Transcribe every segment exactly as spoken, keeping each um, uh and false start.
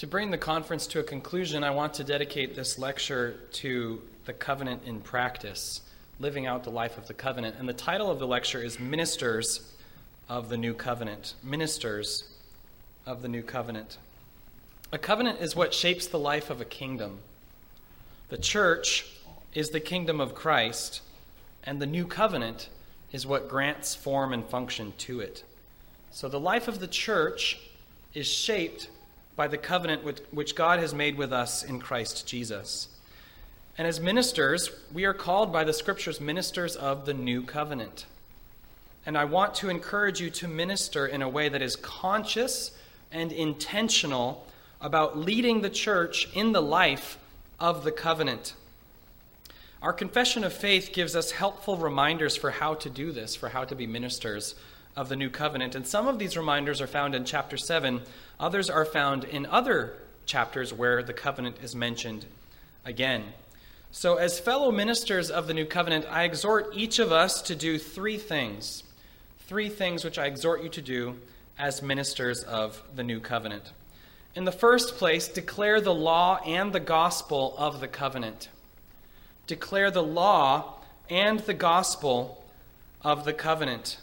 To bring the conference to a conclusion, I want to dedicate this lecture to the covenant in practice, living out the life of the covenant. And the title of the lecture is Ministers of the New Covenant. Ministers of the New Covenant. A covenant is what shapes the life of a kingdom. The church is the kingdom of Christ, and the new covenant is what grants form and function to it. So the life of the church is shaped by the covenant which God has made with us in Christ Jesus. And as ministers, we are called by the Scriptures ministers of the new covenant. And I want to encourage you to minister in a way that is conscious and intentional about leading the church in the life of the covenant. Our confession of faith gives us helpful reminders for how to do this, for how to be ministers of the new covenant. And some of these reminders are found in chapter seven. Others are found in other chapters where the covenant is mentioned again. So as fellow ministers of the new covenant, I exhort each of us to do three things. Three things which I exhort you to do as ministers of the new covenant. In the first place, declare the law and the gospel of the covenant. Declare the law and the gospel of the covenant.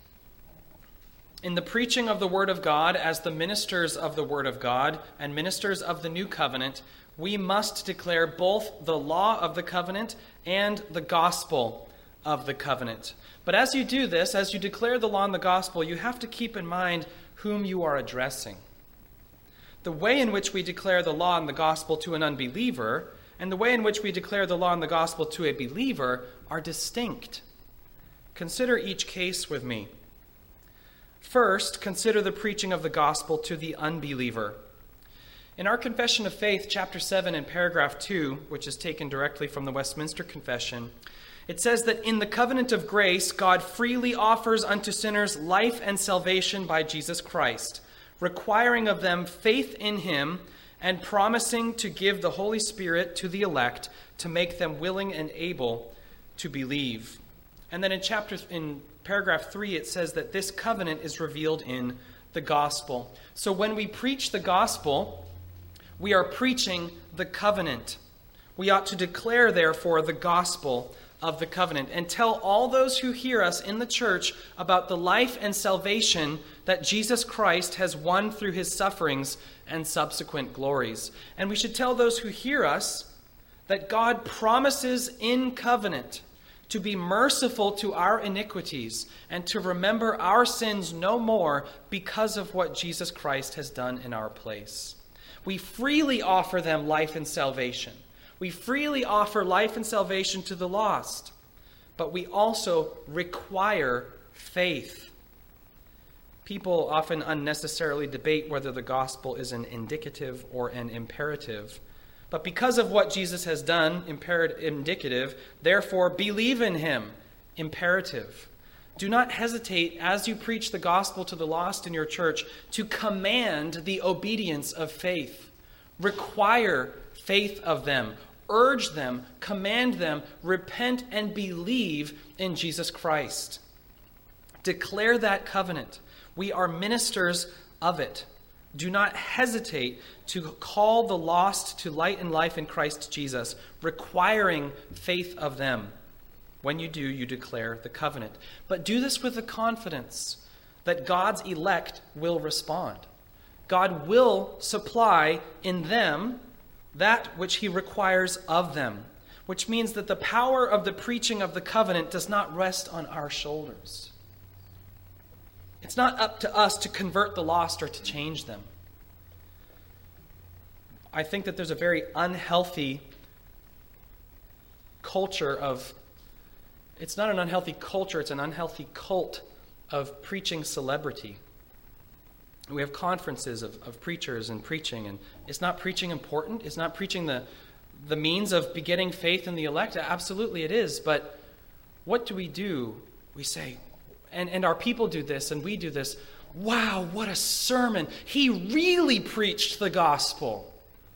In the preaching of the Word of God, as the ministers of the Word of God and ministers of the new covenant, we must declare both the law of the covenant and the gospel of the covenant. But as you do this, as you declare the law and the gospel, you have to keep in mind whom you are addressing. The way in which we declare the law and the gospel to an unbeliever and the way in which we declare the law and the gospel to a believer are distinct. Consider each case with me. First, consider the preaching of the gospel to the unbeliever. In our Confession of Faith, chapter seven and paragraph two, which is taken directly from the Westminster Confession, it says that in the covenant of grace, God freely offers unto sinners life and salvation by Jesus Christ, requiring of them faith in him and promising to give the Holy Spirit to the elect to make them willing and able to believe. And then in chapter in paragraph three, it says that this covenant is revealed in the gospel. So when we preach the gospel, we are preaching the covenant. We ought to declare, therefore, the gospel of the covenant and tell all those who hear us in the church about the life and salvation that Jesus Christ has won through his sufferings and subsequent glories. And we should tell those who hear us that God promises in covenant to be merciful to our iniquities and to remember our sins no more because of what Jesus Christ has done in our place. We freely offer them life and salvation. We freely offer life and salvation to the lost, but we also require faith. People often unnecessarily debate whether the gospel is an indicative or an imperative. But because of what Jesus has done, imperative, indicative, therefore believe in him, imperative. Do not hesitate as you preach the gospel to the lost in your church to command the obedience of faith. Require faith of them. Urge them, command them, repent and believe in Jesus Christ. Declare that covenant. We are ministers of it. Do not hesitate to call the lost to light and life in Christ Jesus, requiring faith of them. When you do, you declare the covenant. But do this with the confidence that God's elect will respond. God will supply in them that which he requires of them, which means that the power of the preaching of the covenant does not rest on our shoulders. It's not up to us to convert the lost or to change them. I think that there's a very unhealthy culture of, it's not an unhealthy culture, it's an unhealthy cult of preaching celebrity. We have conferences of, of preachers and preaching, and is not preaching important? Is not preaching the, the means of begetting faith in the elect? Absolutely it is, but what do we do? We say, and, and our people do this, and we do this, wow, what a sermon. He really preached the gospel.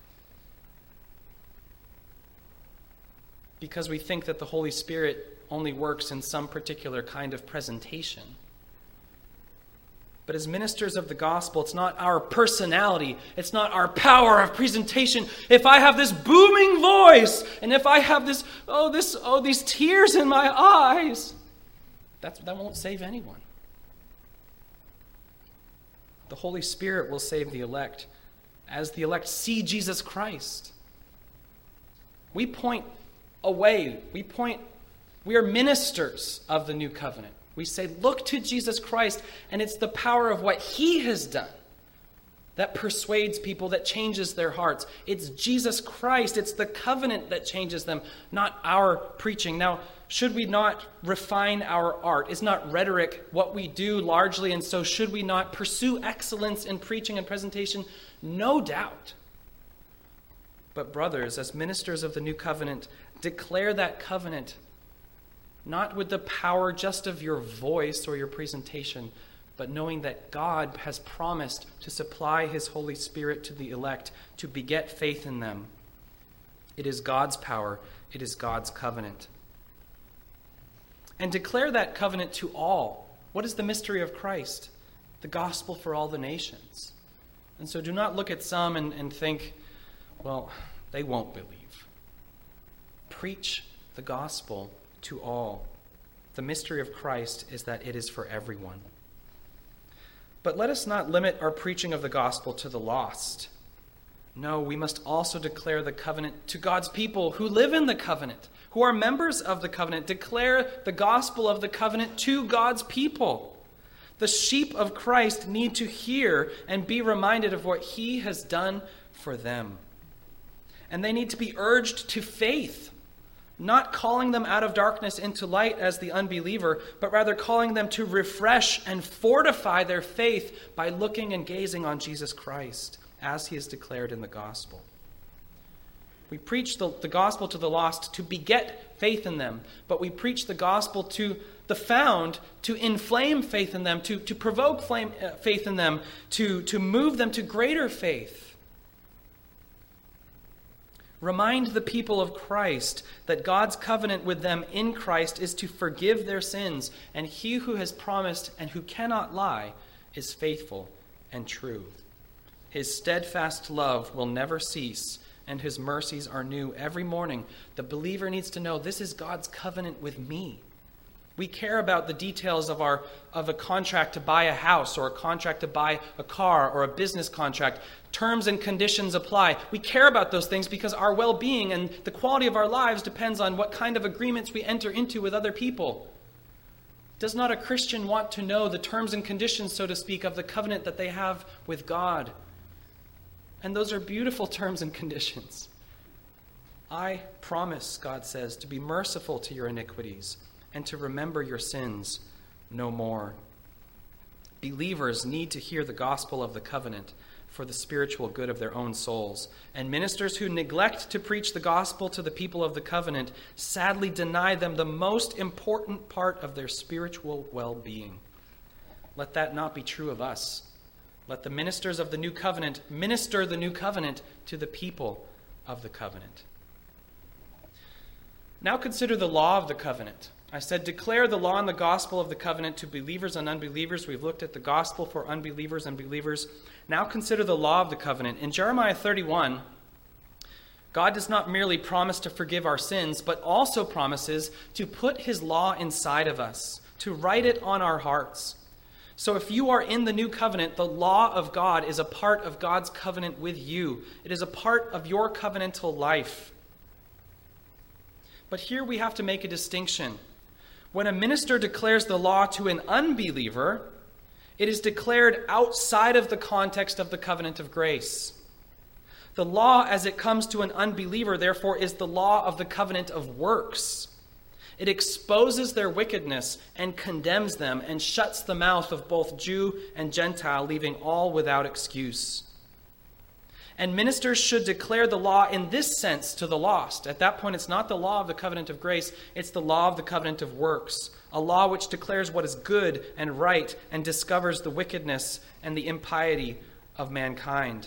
Because we think that the Holy Spirit only works in some particular kind of presentation. But as ministers of the gospel, it's not our personality. It's not our power of presentation. If I have this booming voice, and if I have this, oh, this, oh, these tears in my eyes, that's, that won't save anyone. The Holy Spirit will save the elect as the elect see Jesus Christ. We point away. We point, we are ministers of the new covenant. We say, look to Jesus Christ, and it's the power of what he has done that persuades people, that changes their hearts. It's Jesus Christ. It's the covenant that changes them, not our preaching. Now, should we not refine our art? Is not rhetoric what we do largely, and so should we not pursue excellence in preaching and presentation? No doubt. But brothers, as ministers of the new covenant, declare that covenant not with the power just of your voice or your presentation, but knowing that God has promised to supply his Holy Spirit to the elect to beget faith in them. It is God's power. It is God's covenant. And declare that covenant to all. What is the mystery of Christ? The gospel for all the nations. And so do not look at some and, and think, well, they won't believe. Preach the gospel to all. The mystery of Christ is that it is for everyone. But let us not limit our preaching of the gospel to the lost. No, we must also declare the covenant to God's people who live in the covenant, who are members of the covenant. Declare the gospel of the covenant to God's people. The sheep of Christ need to hear and be reminded of what he has done for them. And they need to be urged to faith, not calling them out of darkness into light as the unbeliever, but rather calling them to refresh and fortify their faith by looking and gazing on Jesus Christ, as he is declared in the gospel. We preach the, the gospel to the lost to beget faith in them, but we preach the gospel to the found to inflame faith in them, to, to provoke flame, uh, faith in them, to, to move them to greater faith. Remind the people of Christ that God's covenant with them in Christ is to forgive their sins, and he who has promised and who cannot lie is faithful and true. His steadfast love will never cease, and his mercies are new every morning. The believer needs to know this is God's covenant with me. We care about the details of our of a contract to buy a house, or a contract to buy a car, or a business contract. Terms and conditions apply. We care about those things because our well-being and the quality of our lives depends on what kind of agreements we enter into with other people. Does not a Christian want to know the terms and conditions, so to speak, of the covenant that they have with God? And those are beautiful terms and conditions. I promise, God says, to be merciful to your iniquities and to remember your sins no more. Believers need to hear the gospel of the covenant for the spiritual good of their own souls. And ministers who neglect to preach the gospel to the people of the covenant sadly deny them the most important part of their spiritual well-being. Let that not be true of us. Let the ministers of the new covenant minister the new covenant to the people of the covenant. Now consider the law of the covenant. I said, declare the law and the gospel of the covenant to believers and unbelievers. We've looked at the gospel for unbelievers and believers. Now consider the law of the covenant. In Jeremiah thirty-one, God does not merely promise to forgive our sins, but also promises to put his law inside of us, to write it on our hearts. So if you are in the new covenant, the law of God is a part of God's covenant with you. It is a part of your covenantal life. But here we have to make a distinction. When a minister declares the law to an unbeliever, it is declared outside of the context of the covenant of grace. The law as it comes to an unbeliever, therefore, is the law of the covenant of works. It exposes their wickedness and condemns them and shuts the mouth of both Jew and Gentile, leaving all without excuse. And ministers should declare the law in this sense to the lost. At that point, it's not the law of the covenant of grace, it's the law of the covenant of works, a law which declares what is good and right and discovers the wickedness and the impiety of mankind.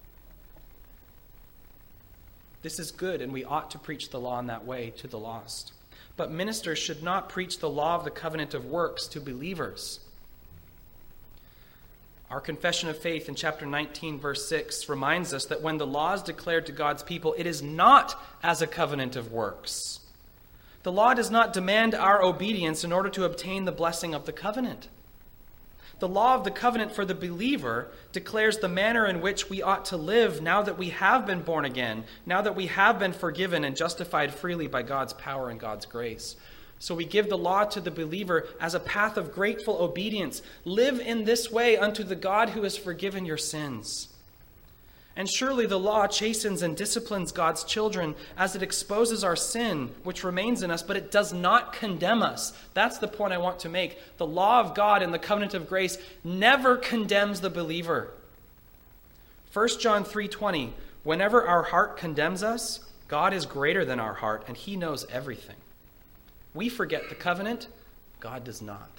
This is good, and we ought to preach the law in that way to the lost. But ministers should not preach the law of the covenant of works to believers. Our confession of faith in chapter nineteen, verse six, reminds us that when the law is declared to God's people, it is not as a covenant of works. The law does not demand our obedience in order to obtain the blessing of the covenant. The law of the covenant for the believer declares the manner in which we ought to live now that we have been born again, now that we have been forgiven and justified freely by God's power and God's grace. So we give the law to the believer as a path of grateful obedience. Live in this way unto the God who has forgiven your sins. And surely the law chastens and disciplines God's children as it exposes our sin, which remains in us, but it does not condemn us. That's the point I want to make. The law of God in the covenant of grace never condemns the believer. First John three twenty, whenever our heart condemns us, God is greater than our heart, and he knows everything. We forget the covenant, God does not.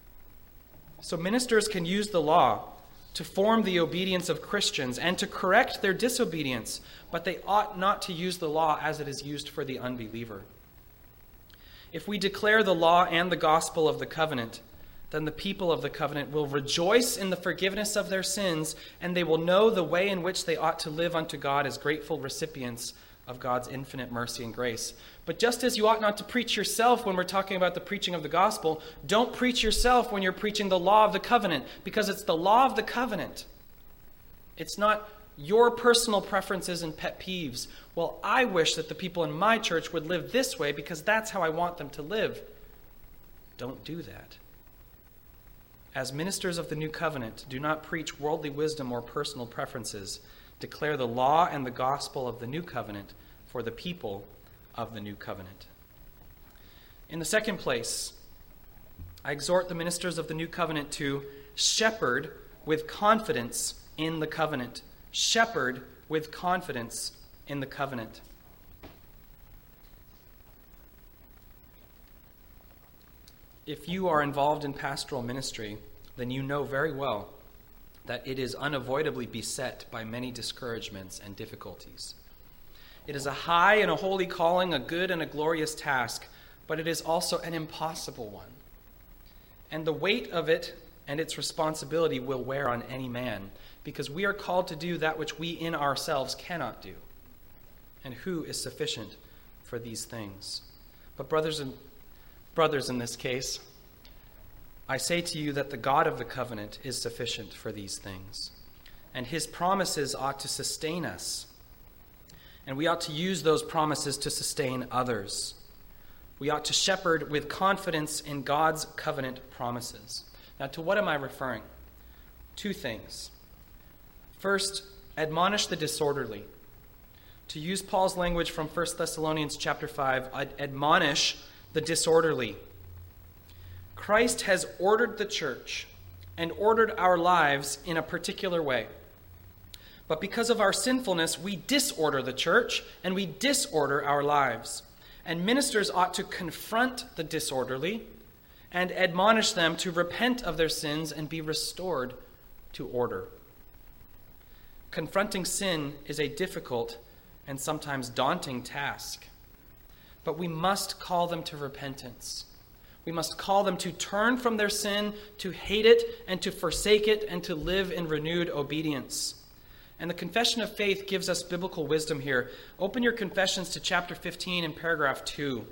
So ministers can use the law to form the obedience of Christians and to correct their disobedience, but they ought not to use the law as it is used for the unbeliever. If we declare the law and the gospel of the covenant, then the people of the covenant will rejoice in the forgiveness of their sins, and they will know the way in which they ought to live unto God as grateful recipients of God's infinite mercy and grace. But just as you ought not to preach yourself when we're talking about the preaching of the gospel, don't preach yourself when you're preaching the law of the covenant, because it's the law of the covenant. It's not your personal preferences and pet peeves. Well, I wish that the people in my church would live this way because that's how I want them to live. Don't do that. As ministers of the new covenant, do not preach worldly wisdom or personal preferences. Declare the law and the gospel of the new covenant for the people of the new covenant. In the second place, I exhort the ministers of the new covenant to shepherd with confidence in the covenant. Shepherd with confidence in the covenant. If you are involved in pastoral ministry, then you know very well that it is unavoidably beset by many discouragements and difficulties. It is a high and a holy calling, a good and a glorious task, but it is also an impossible one. And the weight of it and its responsibility will wear on any man, because we are called to do that which we in ourselves cannot do. And who is sufficient for these things? But brothers and brothers in this case, I say to you that the God of the covenant is sufficient for these things, and his promises ought to sustain us, and we ought to use those promises to sustain others. We ought to shepherd with confidence in God's covenant promises. Now, to what am I referring? Two things. First, admonish the disorderly. To use Paul's language from First Thessalonians chapter five, admonish the disorderly. Christ has ordered the church and ordered our lives in a particular way. But because of our sinfulness, we disorder the church and we disorder our lives. And ministers ought to confront the disorderly and admonish them to repent of their sins and be restored to order. Confronting sin is a difficult and sometimes daunting task, but we must call them to repentance. We must call them to turn from their sin, to hate it, and to forsake it, and to live in renewed obedience. And the confession of faith gives us biblical wisdom here. Open your confessions to chapter fifteen and paragraph two.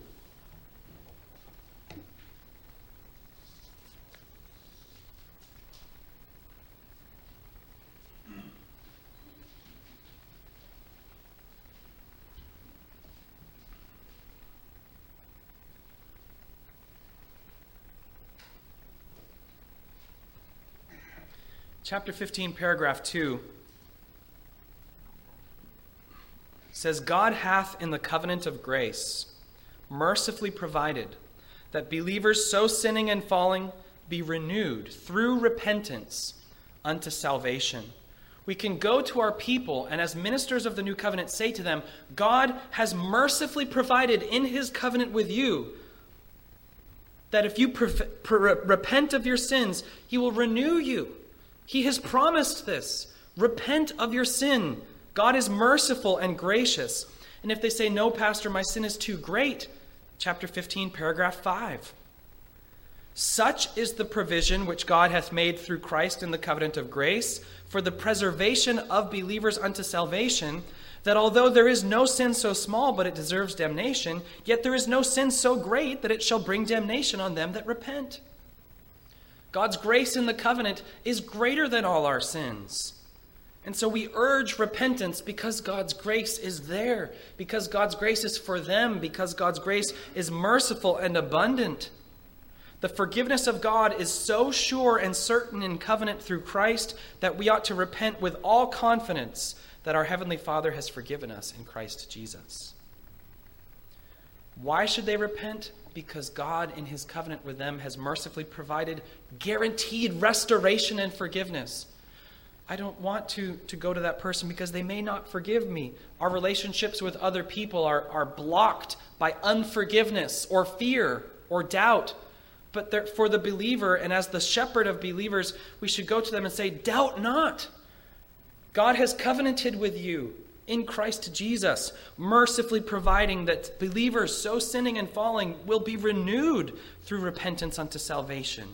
Chapter fifteen, paragraph two says, God hath in the covenant of grace mercifully provided that believers so sinning and falling be renewed through repentance unto salvation. We can go to our people and as ministers of the new covenant say to them, God has mercifully provided in his covenant with you that if you pre- pre- repent of your sins, he will renew you. He has promised this. Repent of your sin. God is merciful and gracious. And if they say, no, Pastor, my sin is too great, chapter fifteen, paragraph five. Such is the provision which God hath made through Christ in the covenant of grace, for the preservation of believers unto salvation, that although there is no sin so small but it deserves damnation, yet there is no sin so great that it shall bring damnation on them that repent. God's grace in the covenant is greater than all our sins. And so we urge repentance because God's grace is there, because God's grace is for them, because God's grace is merciful and abundant. The forgiveness of God is so sure and certain in covenant through Christ that we ought to repent with all confidence that our Heavenly Father has forgiven us in Christ Jesus. Why should they repent? Because God, in his covenant with them, has mercifully provided guaranteed restoration and forgiveness. I don't want to, to go to that person because they may not forgive me. Our relationships with other people are, are blocked by unforgiveness or fear or doubt. But there, for the believer, and as the shepherd of believers, we should go to them and say, doubt not. God has covenanted with you in Christ Jesus, mercifully providing that believers so sinning and falling will be renewed through repentance unto salvation.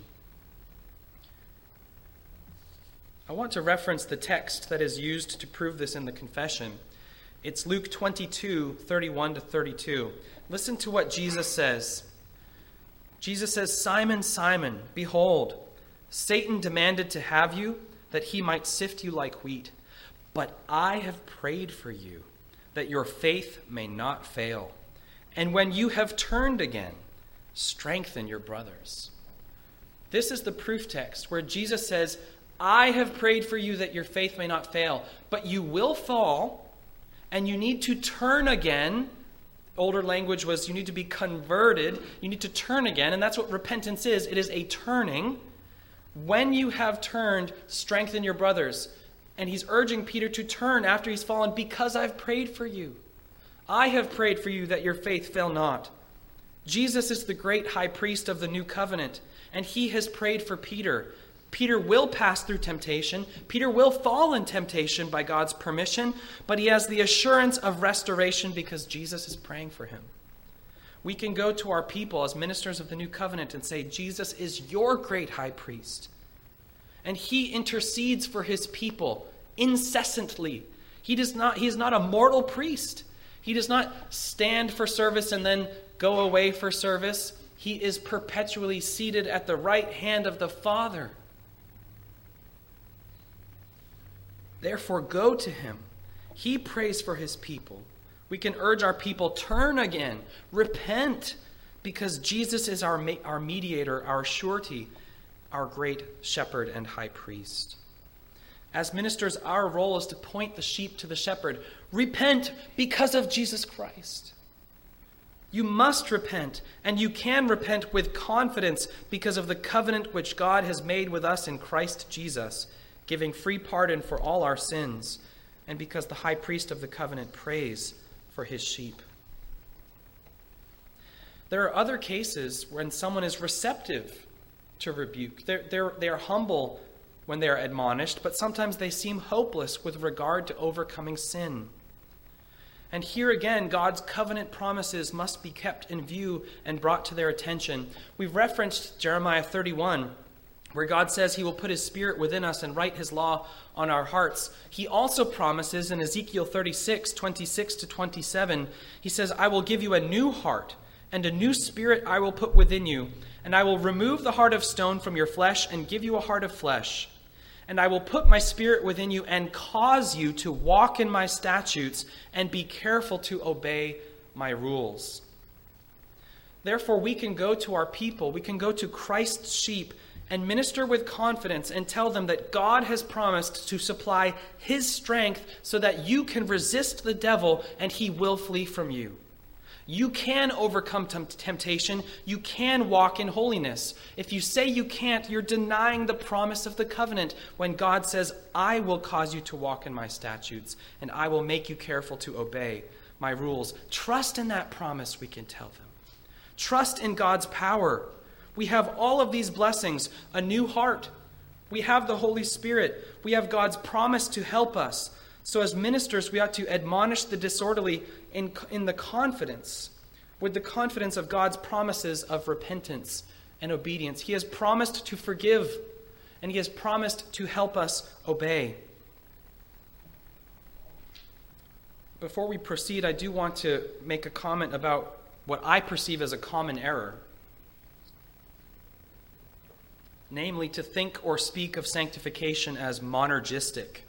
I want to reference the text that is used to prove this in the confession. It's Luke twenty-two, thirty-one to thirty-two. Listen to what Jesus says. Jesus says, Simon, Simon, behold, Satan demanded to have you, that he might sift you like wheat. But I have prayed for you, that your faith may not fail. And when you have turned again, strengthen your brothers. This is the proof text where Jesus says, I have prayed for you that your faith may not fail, but you will fall, and you need to turn again. Older language was you need to be converted. You need to turn again, and that's what repentance is. It is a turning. When you have turned, strengthen your brothers. And he's urging Peter to turn after he's fallen because I've prayed for you. I have prayed for you that your faith fail not. Jesus is the great high priest of the new covenant, and he has prayed for Peter. Peter will pass through temptation. Peter will fall in temptation by God's permission, but he has the assurance of restoration because Jesus is praying for him. We can go to our people as ministers of the new covenant and say, Jesus is your great high priest. And he intercedes for his people incessantly. He does not, he is not a mortal priest. He does not stand for service and then go away for service. He is perpetually seated at the right hand of the Father. Therefore, go to him. He prays for his people. We can urge our people, turn again, repent, because Jesus is our, our mediator, our surety, our great shepherd and high priest. As ministers, our role is to point the sheep to the shepherd. Repent because of Jesus Christ. You must repent, and you can repent with confidence because of the covenant which God has made with us in Christ Jesus, giving free pardon for all our sins, and because the high priest of the covenant prays for his sheep. There are other cases when someone is receptive to rebuke. They're, they're, they're humble when they are admonished, but sometimes they seem hopeless with regard to overcoming sin. And here again, God's covenant promises must be kept in view and brought to their attention. We've referenced Jeremiah thirty-one, where God says he will put his spirit within us and write his law on our hearts. He also promises in Ezekiel thirty-six, twenty-six to twenty-seven, he says, I will give you a new heart, and a new spirit I will put within you, and I will remove the heart of stone from your flesh and give you a heart of flesh. And I will put my spirit within you and cause you to walk in my statutes and be careful to obey my rules. Therefore, we can go to our people, we can go to Christ's sheep and minister with confidence and tell them that God has promised to supply his strength so that you can resist the devil and he will flee from you. You can overcome temptation. You can walk in holiness. If you say you can't, you're denying the promise of the covenant when God says, I will cause you to walk in my statutes, and I will make you careful to obey my rules. Trust in that promise, we can tell them. Trust in God's power. We have all of these blessings, a new heart. We have the Holy Spirit. We have God's promise to help us. So as ministers, we ought to admonish the disorderly in, in the confidence, with the confidence of God's promises of repentance and obedience. He has promised to forgive, and he has promised to help us obey. Before we proceed, I do want to make a comment about what I perceive as a common error. Namely, to think or speak of sanctification as monergistic.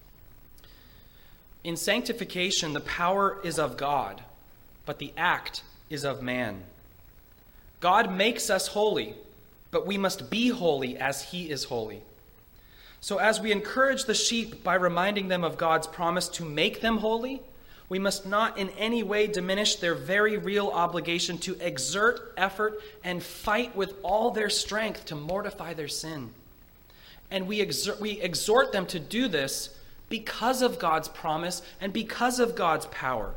In sanctification, the power is of God, but the act is of man. God makes us holy, but we must be holy as he is holy. So as we encourage the sheep by reminding them of God's promise to make them holy, we must not in any way diminish their very real obligation to exert effort and fight with all their strength to mortify their sin. And we exert, we exhort them to do this because of God's promise and because of God's power.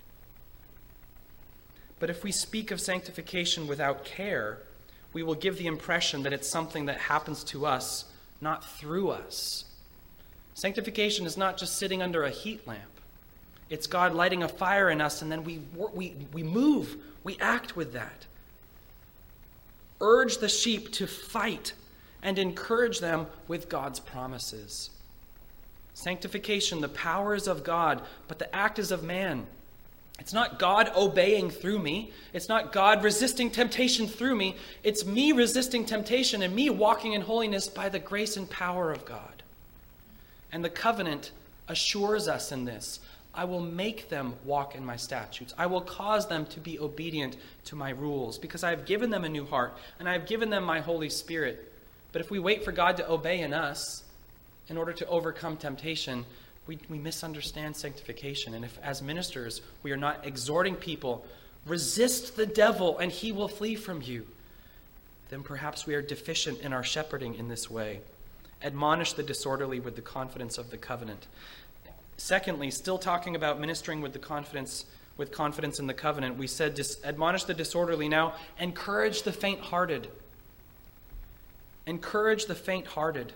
But if we speak of sanctification without care, we will give the impression that it's something that happens to us, not through us. Sanctification is not just sitting under a heat lamp. It's God lighting a fire in us, and then we, we, we move, we act with that. Urge the sheep to fight and encourage them with God's promises. Sanctification, the power is of God, but the act is of man. It's not God obeying through me. It's not God resisting temptation through me. It's me resisting temptation and me walking in holiness by the grace and power of God. And the covenant assures us in this. I will make them walk in my statutes. I will cause them to be obedient to my rules because I have given them a new heart and I have given them my Holy Spirit. But if we wait for God to obey in us in order to overcome temptation, We, we misunderstand sanctification. And if, as ministers, we are not exhorting people, resist the devil and he will flee from you, then perhaps we are deficient in our shepherding in this way. Admonish the disorderly with the confidence of the covenant. Secondly, still talking about ministering with the confidence with confidence in the covenant, we said dis, admonish the disorderly. Now, encourage the faint-hearted. Encourage the faint-hearted.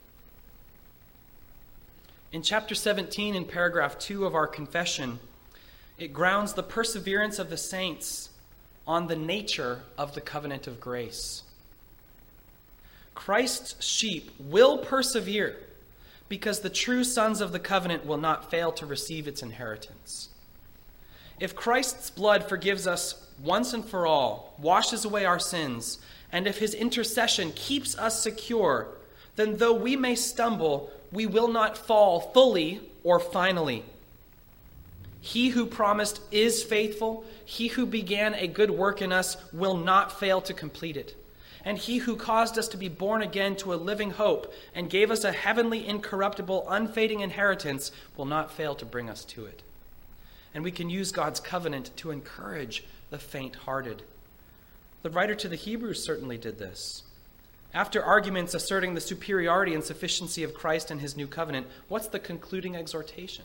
In chapter seventeen, in paragraph two of our confession, it grounds the perseverance of the saints on the nature of the covenant of grace. Christ's sheep will persevere because the true sons of the covenant will not fail to receive its inheritance. If Christ's blood forgives us once and for all, washes away our sins, and if his intercession keeps us secure, then though we may stumble, we will not fall fully or finally. He who promised is faithful. He who began a good work in us will not fail to complete it. And he who caused us to be born again to a living hope and gave us a heavenly, incorruptible, unfading inheritance will not fail to bring us to it. And we can use God's covenant to encourage the faint-hearted. The writer to the Hebrews certainly did this. After arguments asserting the superiority and sufficiency of Christ and his new covenant, what's the concluding exhortation?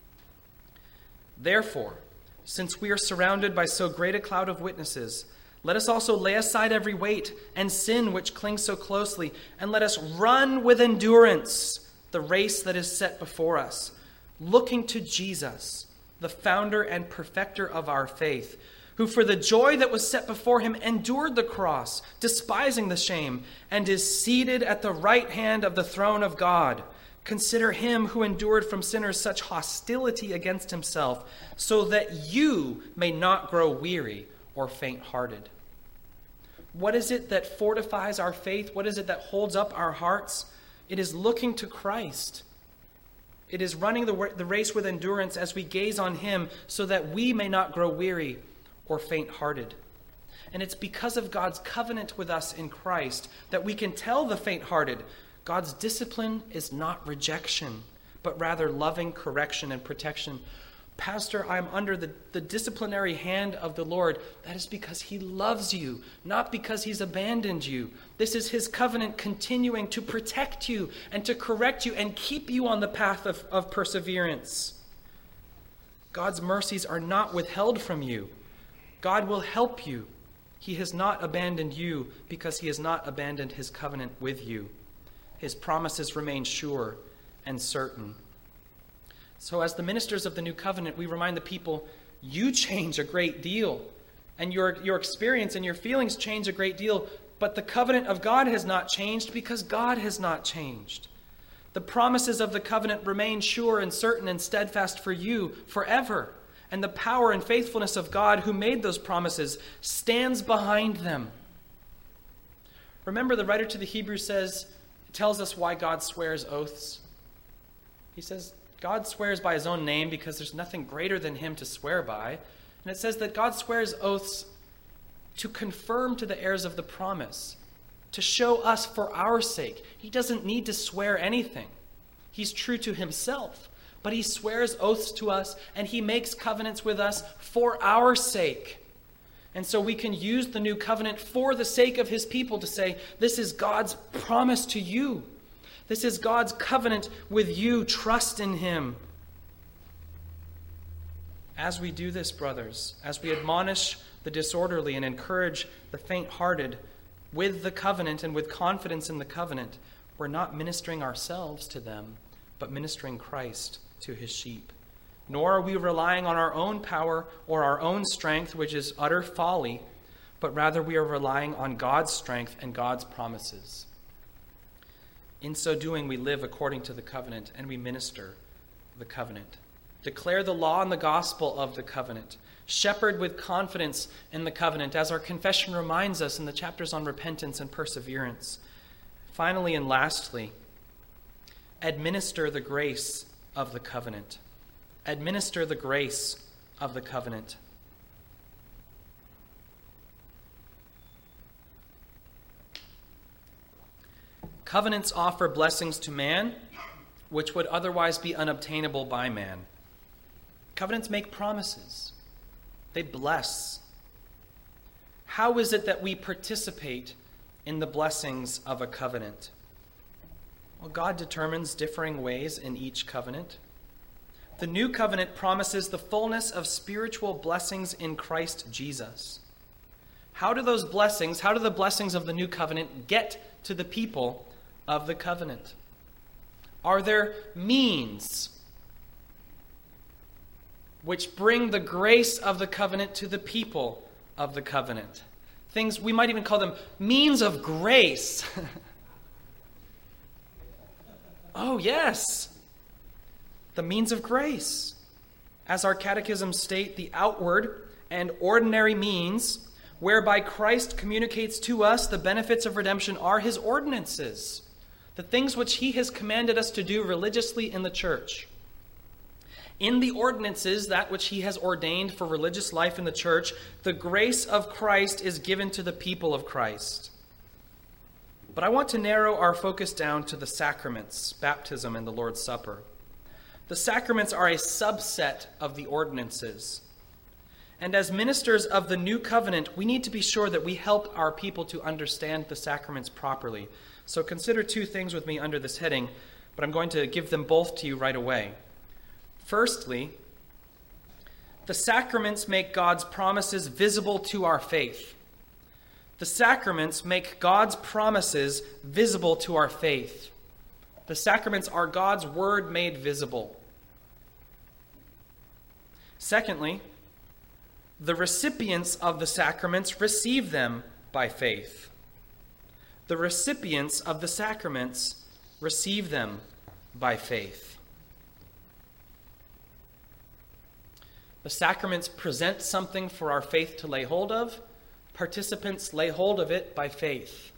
Therefore, since we are surrounded by so great a cloud of witnesses, let us also lay aside every weight and sin which clings so closely, and let us run with endurance the race that is set before us, looking to Jesus, the founder and perfecter of our faith, who for the joy that was set before him endured the cross, despising the shame, and is seated at the right hand of the throne of God. Consider him who endured from sinners such hostility against himself, so that you may not grow weary or faint-hearted. What is it that fortifies our faith? What is it that holds up our hearts? It is looking to Christ. It is running the, the race with endurance as we gaze on him, so that we may not grow weary or faint-hearted. And it's because of God's covenant with us in Christ that we can tell the faint-hearted, God's discipline is not rejection, but rather loving correction and protection. Pastor, I'm under the, the disciplinary hand of the Lord. That is because he loves you, not because he's abandoned you. This is his covenant continuing to protect you and to correct you and keep you on the path of, of perseverance. God's mercies are not withheld from you. God will help you. He has not abandoned you because he has not abandoned his covenant with you. His promises remain sure and certain. So as the ministers of the new covenant, we remind the people, you change a great deal. And your, your experience and your feelings change a great deal But the covenant of God has not changed because God has not changed. The promises of the covenant remain sure and certain and steadfast for you forever. And the power and faithfulness of God who made those promises stands behind them. Remember, the writer to the Hebrews says, tells us why God swears oaths. He says, God swears by his own name because there's nothing greater than him to swear by. And it says that God swears oaths to confirm to the heirs of the promise, to show us for our sake. He doesn't need to swear anything. He's true to himself, but he swears oaths to us and he makes covenants with us for our sake. And so we can use the new covenant for the sake of his people to say, this is God's promise to you. This is God's covenant with you. Trust in him. As we do this, brothers, as we admonish the disorderly and encourage the faint-hearted with the covenant and with confidence in the covenant, we're not ministering ourselves to them, but ministering Christ to his sheep. Nor are we relying on our own power or our own strength, which is utter folly, but rather we are relying on God's strength and God's promises. In so doing, we live according to the covenant and we minister the covenant. Declare the law and the gospel of the covenant. Shepherd with confidence in the covenant, as our confession reminds us in the chapters on repentance and perseverance. Finally and lastly, administer the grace of the covenant. Administer the grace of the covenant. Covenants offer blessings to man, which would otherwise be unobtainable by man. Covenants make promises. They bless. How is it that we participate in the blessings of a covenant? Well, God determines differing ways in each covenant. The new covenant promises the fullness of spiritual blessings in Christ Jesus. How do those blessings, how do the blessings of the new covenant get to the people of the covenant? Are there means which bring the grace of the covenant to the people of the covenant? Things, we might even call them means of grace. Oh, yes. The means of grace. As our catechisms state, the outward and ordinary means whereby Christ communicates to us the benefits of redemption are his ordinances, the things which he has commanded us to do religiously in the church. In the ordinances, that which he has ordained for religious life in the church, the grace of Christ is given to the people of Christ. But I want to narrow our focus down to the sacraments, baptism and the Lord's Supper. The sacraments are a subset of the ordinances. And as ministers of the new covenant, we need to be sure that we help our people to understand the sacraments properly. So consider two things with me under this heading, but I'm going to give them both to you right away. Firstly, the sacraments make God's promises visible to our faith. The sacraments make God's promises visible to our faith. The sacraments are God's word made visible. Secondly, the recipients of the sacraments receive them by faith. The recipients of the sacraments receive them by faith. The sacraments present something for our faith to lay hold of. Participants lay hold of it by faith.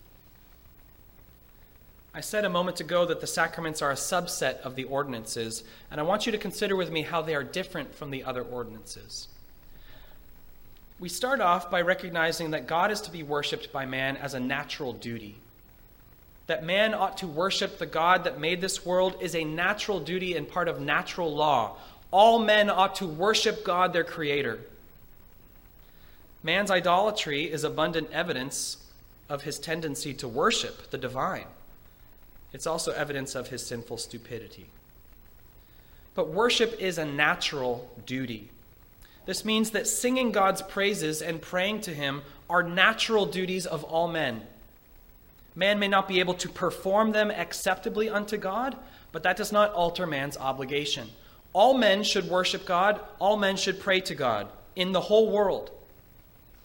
I said a moment ago that the sacraments are a subset of the ordinances, and I want you to consider with me how they are different from the other ordinances. We start off by recognizing that God is to be worshipped by man as a natural duty. That man ought to worship the God that made this world is a natural duty and part of natural law. All men ought to worship God, their Creator. Man's idolatry is abundant evidence of his tendency to worship the divine. It's also evidence of his sinful stupidity. But worship is a natural duty. This means that singing God's praises and praying to him are natural duties of all men. Man may not be able to perform them acceptably unto God, but that does not alter man's obligation. All men should worship God. All men should pray to God in the whole world.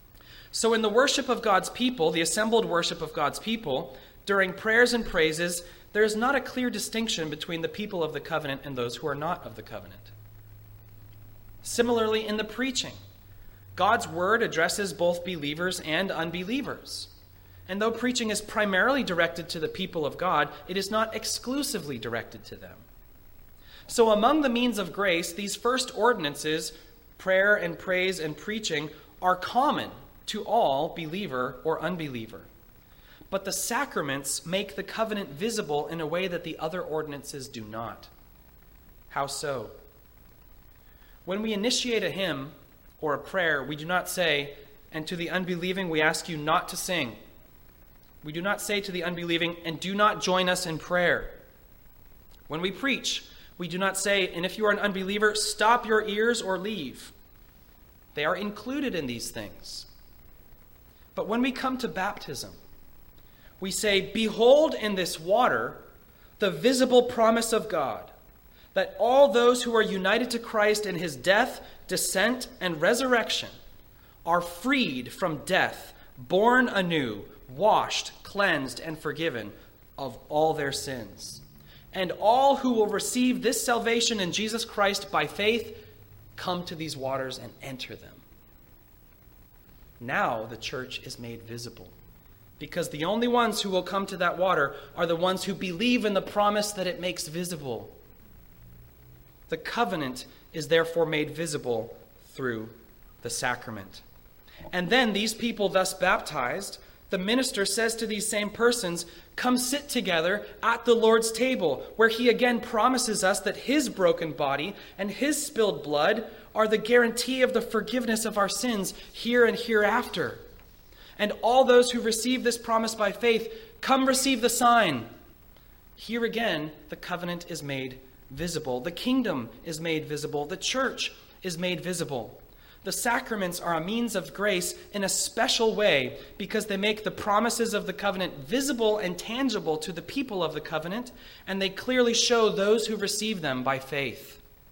So in the worship of God's people, the assembled worship of God's people, during prayers and praises, there is not a clear distinction between the people of the covenant and those who are not of the covenant. Similarly, in the preaching, God's word addresses both believers and unbelievers. And though preaching is primarily directed to the people of God, it is not exclusively directed to them. So among the means of grace, these first ordinances, prayer and praise and preaching, are common to all believer or unbeliever. But the sacraments make the covenant visible in a way that the other ordinances do not. How so? When we initiate a hymn or a prayer, we do not say, "And to the unbelieving we ask you not to sing." We do not say to the unbelieving, "And do not join us in prayer." When we preach, we do not say, "And if you are an unbeliever, stop your ears or leave." They are included in these things. But when we come to baptism, we say, "Behold in this water the visible promise of God, that all those who are united to Christ in his death, descent, and resurrection are freed from death, born anew, washed, cleansed, and forgiven of all their sins. And all who will receive this salvation in Jesus Christ by faith come to these waters and enter them." Now the church is made visible, because the only ones who will come to that water are the ones who believe in the promise that it makes visible. The covenant is therefore made visible through the sacrament. And then these people thus baptized, the minister says to these same persons, "Come sit together at the Lord's table," where he again promises us that his broken body and his spilled blood are the guarantee of the forgiveness of our sins here and hereafter. And all those who receive this promise by faith, come receive the sign. Here again, the covenant is made visible. The kingdom is made visible. The church is made visible. The sacraments are a means of grace in a special way because they make the promises of the covenant visible and tangible to the people of the covenant, and they clearly show those who receive them by faith.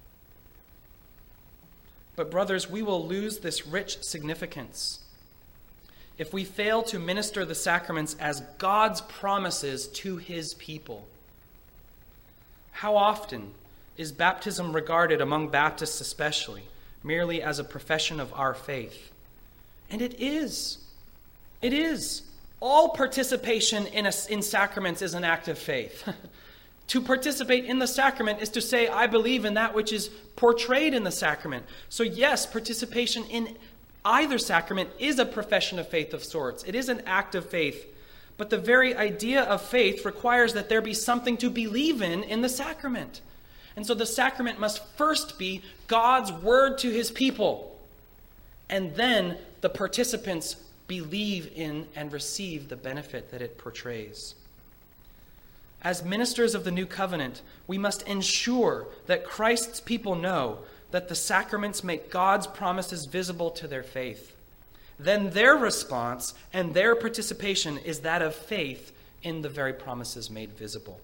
But brothers, we will lose this rich significance if we fail to minister the sacraments as God's promises to his people. How often is baptism regarded, among Baptists especially, merely as a profession of our faith? And it is. It is. All participation in, a, in sacraments is an act of faith. To participate in the sacrament is to say, "I believe in that which is portrayed in the sacrament." So yes, participation in either sacrament is a profession of faith of sorts. It is an act of faith. But the very idea of faith requires that there be something to believe in in the sacrament. And so the sacrament must first be God's word to his people. And then the participants believe in and receive the benefit that it portrays. As ministers of the new covenant, we must ensure that Christ's people know that the sacraments make God's promises visible to their faith. Then their response and their participation is that of faith in the very promises made visible.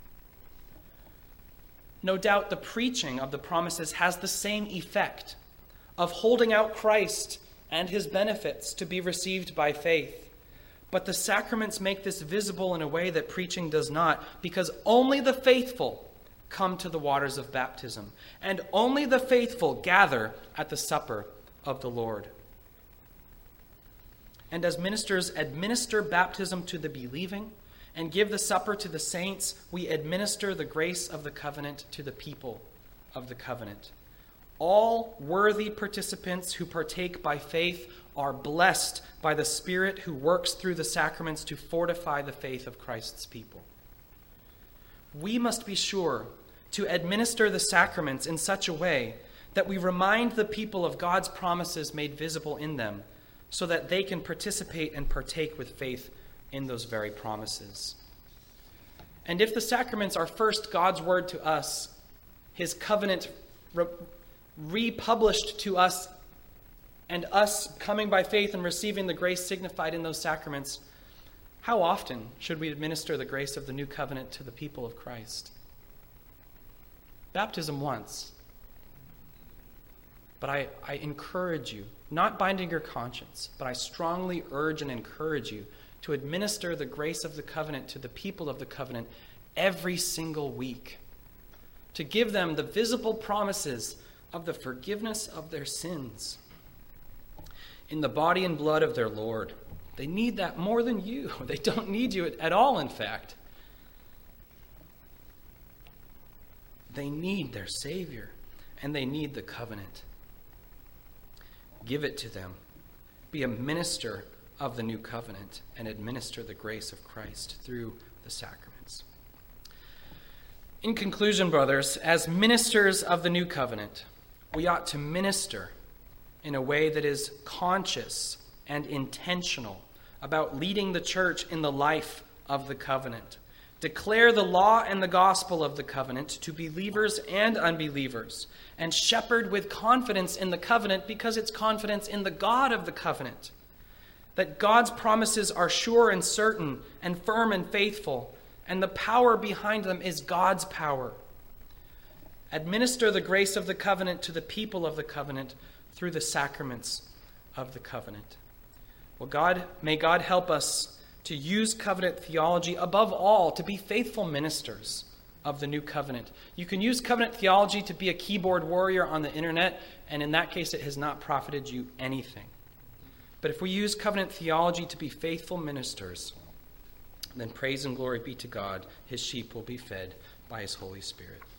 No doubt the preaching of the promises has the same effect of holding out Christ and his benefits to be received by faith. But the sacraments make this visible in a way that preaching does not, because only the faithful come to the waters of baptism, and only the faithful gather at the supper of the Lord. And as ministers administer baptism to the believing and give the supper to the saints, we administer the grace of the covenant to the people of the covenant. All worthy participants who partake by faith are blessed by the Spirit who works through the sacraments to fortify the faith of Christ's people. We must be sure to administer the sacraments in such a way that we remind the people of God's promises made visible in them, so that they can participate and partake with faith in those very promises. And if the sacraments are first God's word to us, his covenant re- republished to us, and us coming by faith and receiving the grace signified in those sacraments, how often should we administer the grace of the new covenant to the people of Christ? Baptism once. But I, I encourage you, not binding your conscience, but I strongly urge and encourage you to administer the grace of the covenant to the people of the covenant every single week, to give them the visible promises of the forgiveness of their sins in the body and blood of their Lord. They need that more than you. They don't need you at all, in fact. They need their Savior, and they need the covenant. Give it to them. Be a minister of the new covenant and administer the grace of Christ through the sacraments. In conclusion, brothers, as ministers of the new covenant, we ought to minister in a way that is conscious and intentional about leading the church in the life of the covenant. Declare the law and the gospel of the covenant to believers and unbelievers, and shepherd with confidence in the covenant because it's confidence in the God of the covenant. That God's promises are sure and certain and firm and faithful, and the power behind them is God's power. Administer the grace of the covenant to the people of the covenant through the sacraments of the covenant. Well, God, may God help us to use covenant theology above all to be faithful ministers of the new covenant. You can use covenant theology to be a keyboard warrior on the internet, and in that case it has not profited you anything. But if we use covenant theology to be faithful ministers, then praise and glory be to God. His sheep will be fed by his Holy Spirit.